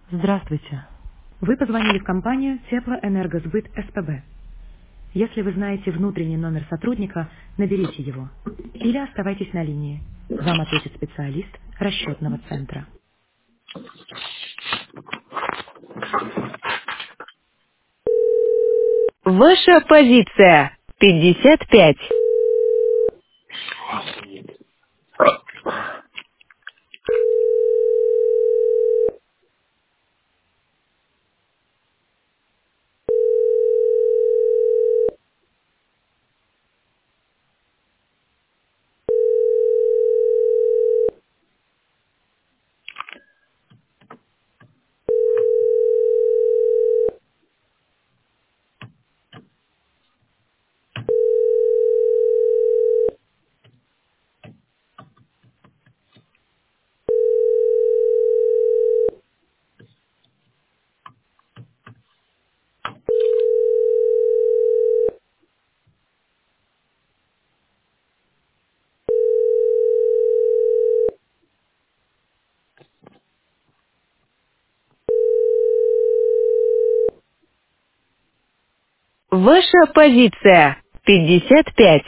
Здравствуйте. Вы позвонили в компанию Теплоэнергосбыт СПБ. Если вы знаете внутренний номер сотрудника, наберите его. Или оставайтесь на линии. Вам ответит специалист расчетного центра. Ваша позиция 55. Ваша позиция 55.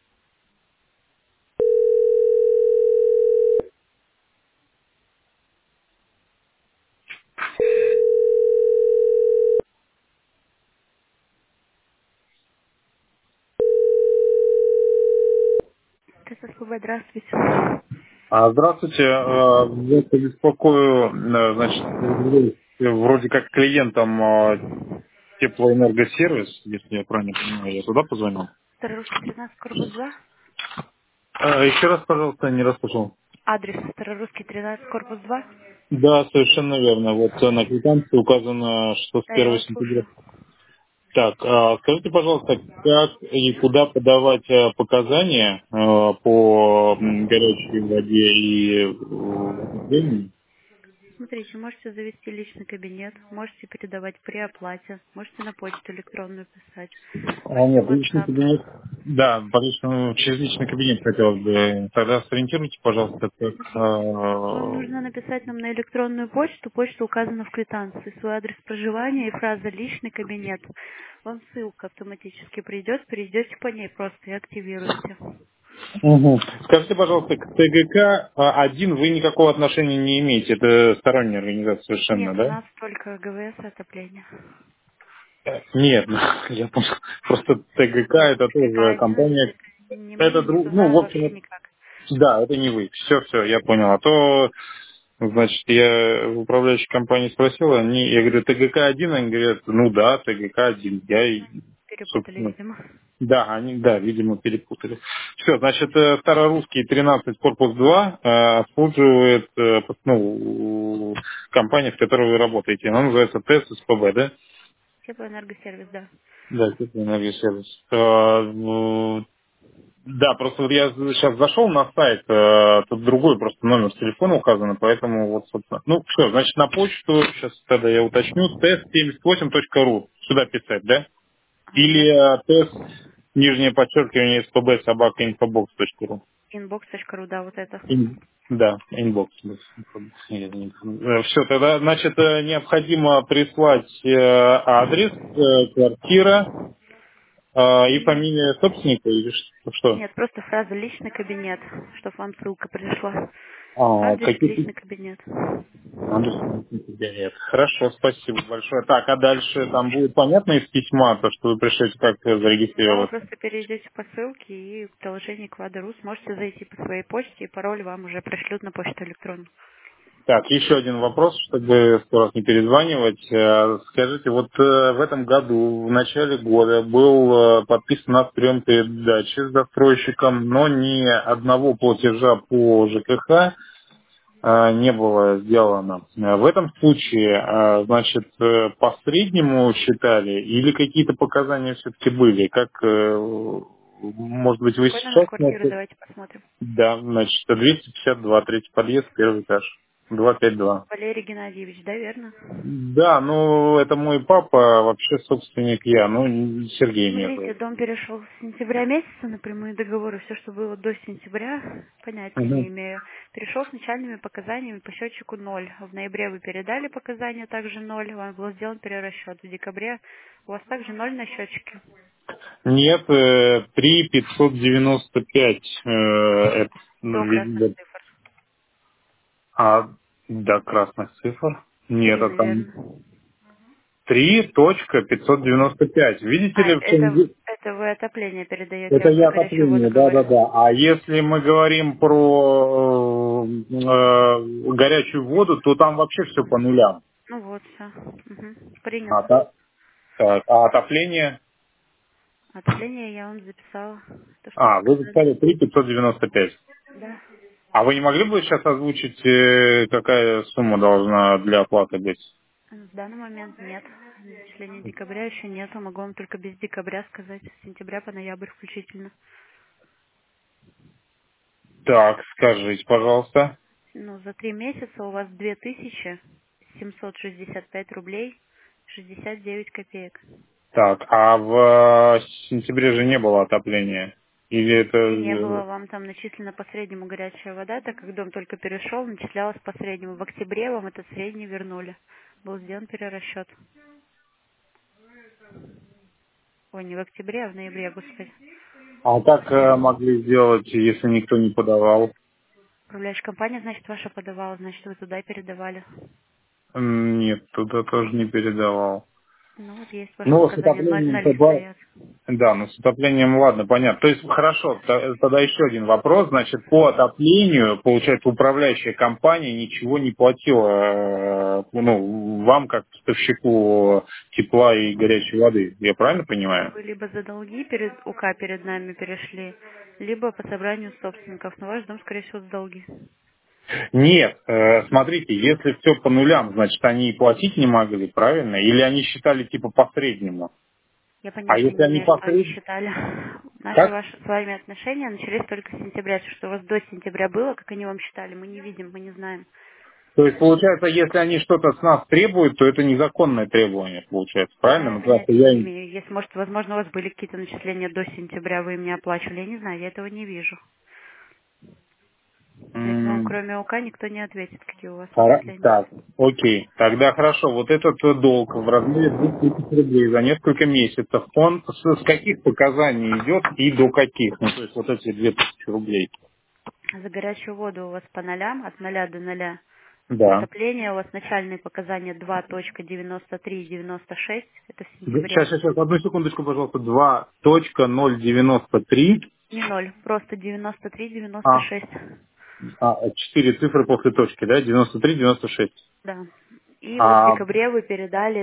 ТССПБ, здравствуйте. Здравствуйте. Я беспокою, значит, вроде как клиентом теплоэнергосервис, если я правильно понимаю, я туда позвонил. Старорусский 13, корпус 2. Еще раз, пожалуйста, не расслышал. Адрес Старорусский 13, корпус 2. Да, совершенно верно. Вот на квитанции указано, что с Да, я 1 вас сентября. слушаю. Так, скажите, пожалуйста, как и куда подавать показания по горячей воде и отоплению? Смотрите, можете завести личный кабинет, можете передавать при оплате, можете на почту электронную писать, можете Нет, в личный WhatsApp. кабинет. Да, через личный кабинет хотелось бы. Тогда сориентируйте, пожалуйста, как... Смотрите, вам нужно написать нам на электронную почту, почта указана в квитанции, свой адрес проживания и фраза «личный кабинет». Вам ссылка автоматически придет, перейдете по ней просто и активируете. Мгм. Скажите, пожалуйста, к ТГК один вы никакого отношения не имеете. Это сторонняя организация совершенно, Нет, у да? нас только ГВС отопление. Нет, я понял. Просто ТГК Нет, это тоже какая разница, компания. это не мы, Это не ну, туда, в вообще общем, никак. да, это не вы. Все, я понял. А то, значит, я в управляющей компании спросил, я говорю, ТГК-1, они говорят, ну да, ТГК-1. Перепутали, Собственно, видимо. да, видимо, перепутали. Все, значит, Старорусский 13, корпус 2 обслуживает компания, в которой вы работаете. Она называется ТЭС СПБ, да? Теплоэнергосервис, да. Да, Теплоэнергосервис. Да, просто вот я сейчас зашел на сайт, тут другой просто номер телефона указан, поэтому вот, собственно. Ну, все, значит, на почту, сейчас тогда я уточню, test78.ru, сюда писать, да? Или Нет. тест, нижнее подчеркивание, spb собака infobox.ru. Inbox.ru, да, вот это. Да, inbox. Все, тогда, значит, необходимо прислать адрес, квартира и И фамилия собственника, или что? нет, просто фраза «личный кабинет», чтобы вам ссылка пришла. Адрес Какие «личный кабинет». адрес нет. Хорошо, спасибо большое. Так, а дальше там будет понятно из письма, то, что вы пришлете, как Да, вы зарегистрироваться? просто перейдете по ссылке и в приложении Квадрус сможете зайти по своей почте, и пароль вам уже пришлют на почту электронную. Так, еще один вопрос, чтобы сто раз не перезванивать. Скажите, вот в этом году, в начале года, был подписан акт прием передачи с застройщиком, но ни одного платежа по ЖКХ не было сделано. В этом случае, значит, по среднему считали или какие-то показания все-таки были? Как, может быть, вы Какой номер сейчас квартиры, знаете? давайте посмотрим. Да, значит, 252, третий подъезд, первый этаж. 252. Валерий Геннадьевич, да, верно? Да, ну это мой папа, вообще собственник я, ну Сергей меня Смотрите, зовут. дом перешел с сентября месяца на прямые договоры. Все, что было до сентября, понятия не Мгм. имею. Перешел с начальными показаниями по счетчику 0. В ноябре вы передали показания, также 0. Вам был сделан перерасчет. В декабре у вас также 0 на счетчике. Нет, 3 595, это, До ну, красных видимо, цифр. до красных цифр. Нет, 3, а там наверное. 3.595. Видите А, ли, в чем это вы отопление передаете, я это вам за я горячую воду отопление, говорю. да-да-да. А если мы говорим про горячую воду, то там вообще все по нулям. Ну вот, все. А, Принято. так, а отопление? Отопление я вам записала. То, что вы Вы сказали. записали 3 595. Да. А вы не могли бы сейчас озвучить, какая сумма должна для оплаты быть? В данный момент нет. Начисления декабря еще нету. Могу вам только без декабря сказать. С сентября по ноябрь включительно. Так, скажите, пожалуйста. Ну, за 3 месяца у вас 2765 рублей 69 копеек. Так, а в сентябре же не было отопления? Или это... И не было вам там начислено по среднему горячая вода, так как дом только перешел, начислялась по среднему. В октябре вам этот средний вернули. Был сделан перерасчет. Ой, не в октябре, а в ноябре, господи. А как могли сделать, если никто не подавал? Управляющая компания, значит, ваша подавала, значит, вы туда и передавали. Нет, туда тоже не передавал. Ну, вот есть ваши Ну, с показания, отоплением ноли стоят. да, ну с отоплением ладно, понятно. То есть, хорошо, тогда еще один вопрос. Значит, по отоплению, получается, управляющая компания ничего не платила, ну, вам как поставщику тепла и горячей воды. Я правильно понимаю? Вы либо за долги перед УК перед нами перешли, либо по собранию собственников. Но ваш дом, скорее всего, с долги. Нет, смотрите, если все по нулям, значит, они и платить не могли, правильно? Или они считали типа по среднему? Я А понятия если не они имею, по что они среднему? считали. Наши Как? ваши с вами отношения начались только с сентября. Все, что у вас до сентября было, как они вам считали, мы не видим, мы не знаем. То есть, получается, если они что-то с нас требуют, то это незаконное требование, получается, правильно? Я Ну, просто понятия я не им... имею. Если, может, возможно, у вас были какие-то начисления до сентября, вы им не оплачивали. Я не знаю, я этого не вижу. За это вам, м, кроме УК, никто не ответит, какие у вас начисления. Так, окей. Тогда хорошо. Вот этот долг в размере 2000 рублей за несколько месяцев, он с каких показаний идет и до каких? Ну, то есть, вот эти 2000 рублей. За горячую воду у вас по нолям, от ноля до ноля. Да. Отопление у вас начальные показания 2.9396, это в Сейчас, сентябре. сейчас, одну секундочку, пожалуйста. 2.093. Не ноль, просто 93, А, 96. 4 цифры после точки, да? 93, 96. Да. И вот в А, декабре вы передали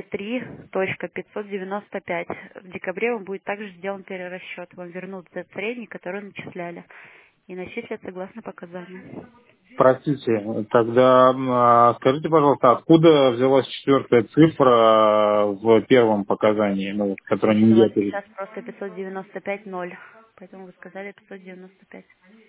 3.595. В декабре вам будет также сделан перерасчет. Вам вернут тот средний, который начисляли. И начислят согласно показаниям. простите, тогда скажите, пожалуйста, откуда взялась четвертая цифра в первом показании, ну, вот, которую Это у нельзя вас перейти? сейчас просто 595 ноль. Поэтому вы сказали 595.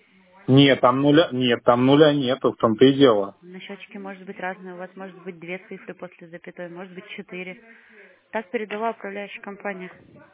Там нуля нету, в том-то и дело. На счетчике может быть разное. У вас может быть 2 цифры после запятой, может быть 4. Так передала управляющая компания.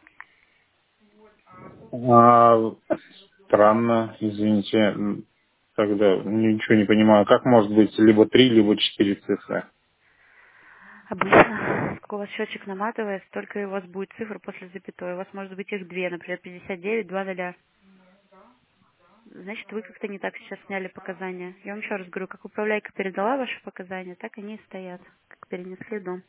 А, Странно, извините, тогда ничего не понимаю. Как может быть либо 3, либо 4 цифры? Обычно, как у вас счетчик наматывает, столько и у вас будет цифр после запятой. У вас может быть их две, например, 59, 2 ноля. Значит, вы как-то не так сейчас сняли показания. Я вам еще раз говорю, как управляйка передала ваши показания, так они и стоят, как перенесли дом.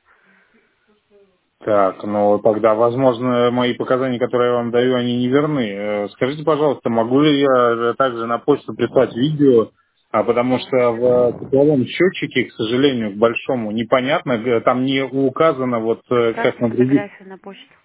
Так, ну тогда, возможно, мои показания, которые я вам даю, они не верны. Скажите, пожалуйста, могу ли я также на почту прислать видео, потому Да. что в тепловом счетчике, к сожалению, к большому, непонятно, там не указано, вот как Отправьте на других. фотографию на почту.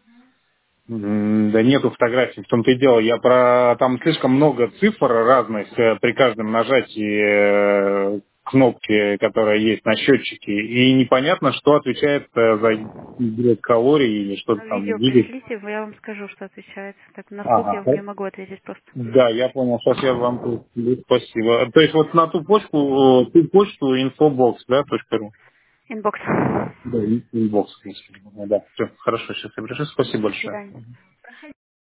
Да нету фотографий, в том-то и дело. Я про там слишком много цифр разных при каждом нажатии кнопки, которая есть на счетчике, и непонятно, что отвечает за калории или что-то там Видео видит. пришлите, я вам скажу, что отвечает. Так, на слух я Ага. вам не могу ответить просто. Да, я понял. Сейчас я вам пришлю. Спасибо. То есть вот на ту почту infobox, да, .ru? Инбокс. Да, inbox. Да, все, хорошо, сейчас я пришлю. Спасибо До большое. свидания.